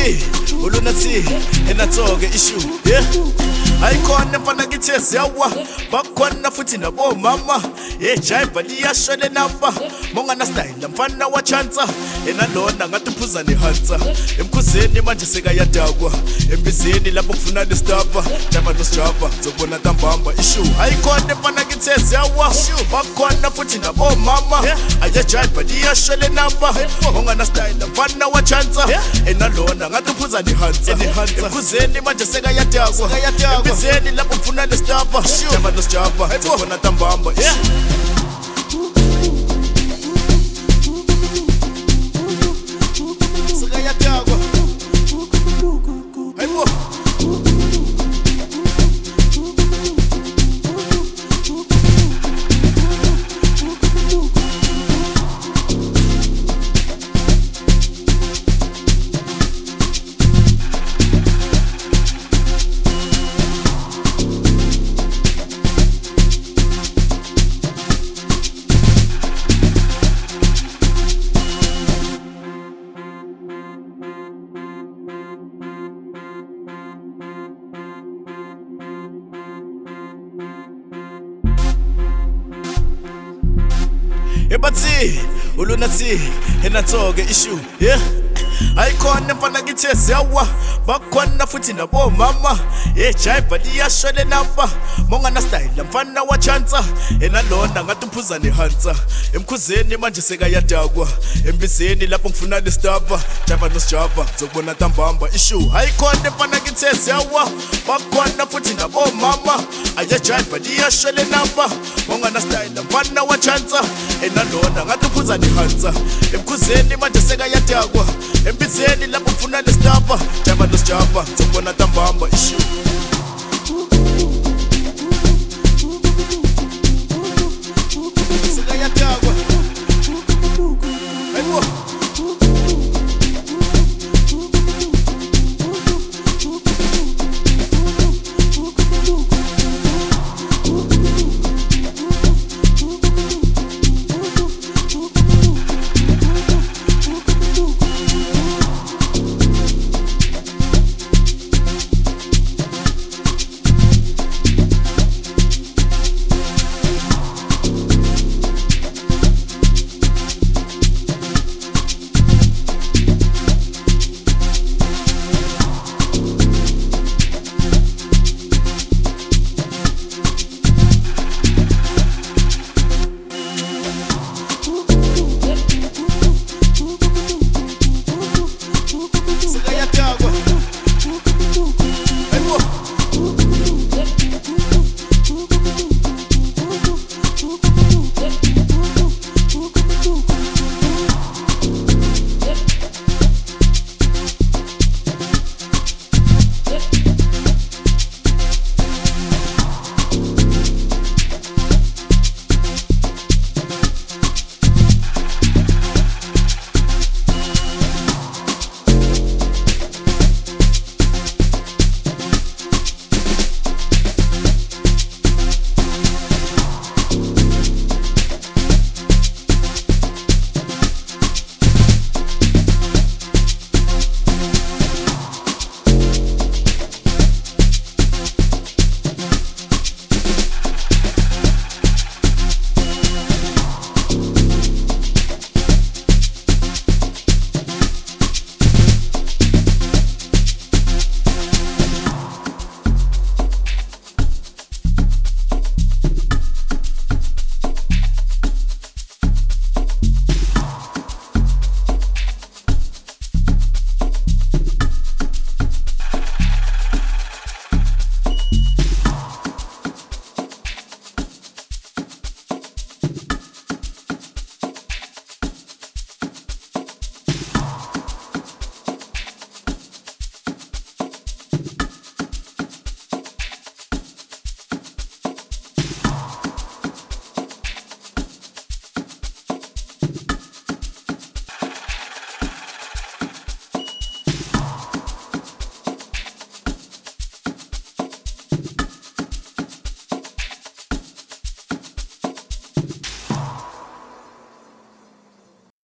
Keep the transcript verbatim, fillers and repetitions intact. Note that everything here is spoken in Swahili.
ebathi ulunathi enatsoke issue yeah ayikhona mfana ngithe siyawa bakhona futhi nabo mama hey jive liyashole namba mongana style mfana wa chansa enalona ngathi uphuza nehansa emkhuzeni manje sekayadakwa embizeni lapho kufuna lestapa jama nosjava zobona ntambamba issue ayikhona mfana ngithe siyawa bakhona futhi nabo mama aye jive liyashole namba mongana style mfana wa chansa enalona ngathi uphuza nehansa emkhuzeni manje sekayadakwa embizeni lapho kufuna lestapa jama nosjava zobona ntambamba Sakayadakwa hayibo ebathi ulunathi enatsoke issue yeah ayikhona mfana ngithe siyawa bakhona futhi nabo mama hey jive liyashole namba mongana style mfana wa chansa enalona ngathi uphuza nehansa emkhuzeni manje sekayadakwa embizeni lapho ngifuna lestapa java nosjava zokubona ntambamba issue ayikhona mfana ngithe siyawa bakhona futhi nabo mama aye jive liyashole namba mongana style mfana wa chansa enalona ngathi uphuza nehansa emkhuzeni manje sekayadakwa embizeni lapho kufuna lestapa java nosjava zokubona ntambamba issue